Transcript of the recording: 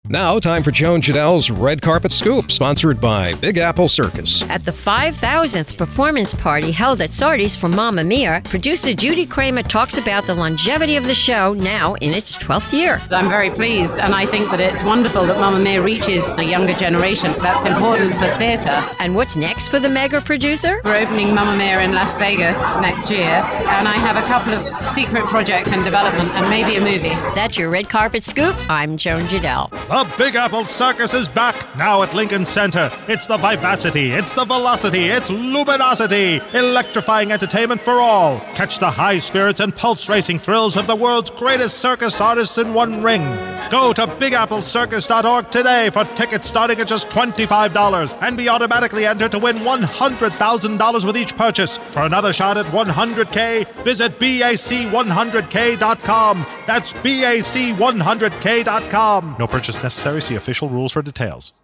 Now, time for Joan Jadell's Red Carpet Scoop, sponsored by Big Apple Circus. At the 5,000th performance party held at Sardi's for Mamma Mia, producer Judy Kramer talks about the longevity of the show now in its 12th year. I'm very pleased, and I think that it's wonderful that Mamma Mia reaches a younger generation. That's important for theatre. And what's next for the mega producer? We're opening Mamma Mia in Las Vegas next year, and I have a couple of secret projects in development and maybe a movie. That's your Red Carpet Scoop. I'm Joan Jadell. The Big Apple Circus is back, now at Lincoln Center. It's the vivacity, it's the velocity, it's luminosity. Electrifying entertainment for all. Catch the high spirits and pulse-racing thrills of the world's greatest circus artists in one ring. Go to BigAppleCircus.org today for tickets starting at just $25 and be automatically entered to win $100,000 with each purchase. For another shot at 100K, visit BAC100K.com. That's BAC100K.com. No purchase necessary. See official rules for details.